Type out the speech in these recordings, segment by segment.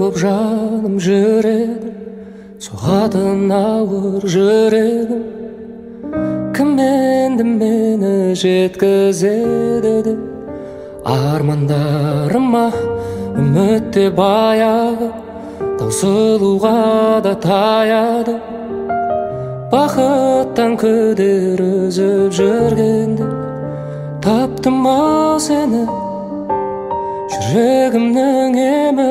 болып жаным жүрегім, соғатын ауыр жүрегім. Кім енді мені жеткізеді деп армандарыма үмітте баяғы, таусылуға да таяды. Бақыттан күдер үзіп жүргенде таптым ау сені, жүрегімнің емі.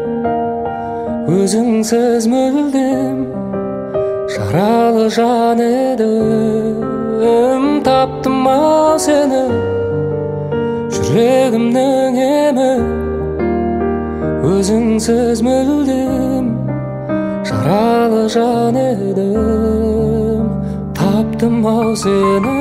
Өзіңсіз мүлдем жаралы жан едім. Таптым ау сені, жүрегімнің емі. Өзіңсіз мүлдем жаралы жан едім. Таптым ау сені.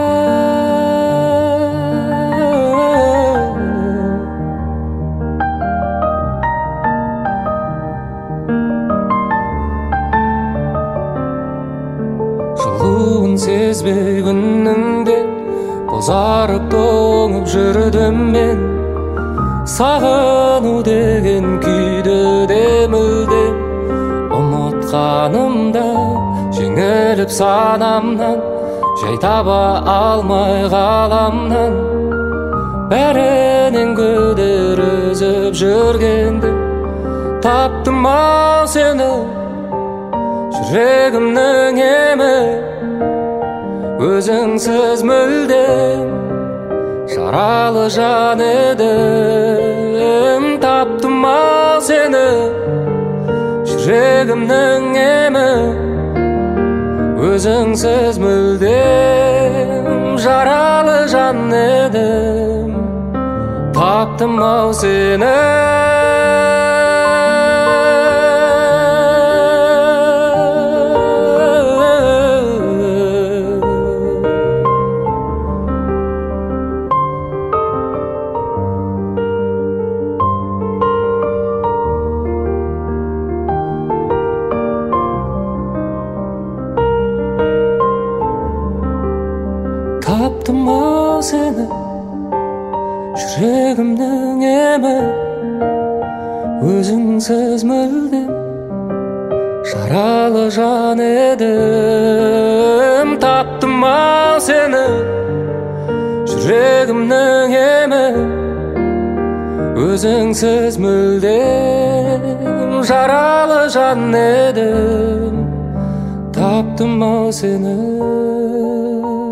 Жылуын сезбей күннің де бозарып тоңып жүрдім мен. Сағыну деген күйді де мүлдем ұмытқанымда, жеңіліп санамнан, жай таба алмай ғаламнан. Бәрінен күдер үзіп жүргенде таптым ау сені, жүрегімнің емі. Өзіңсіз мүлдем жаралы жан едім. Таптым ау сені, жүрегімнің емі. Өзіңсіз мүлдем жаралы жан едім. Таптым ау сені. Таптым ау сені, жүрегімнің емі. Өзіңсіз мүлдем жаралы жан едім. Таптым ау сені, жүрегімнің емі. Өзіңсіз мүлдем жаралы жан едім. Таптым ау сені.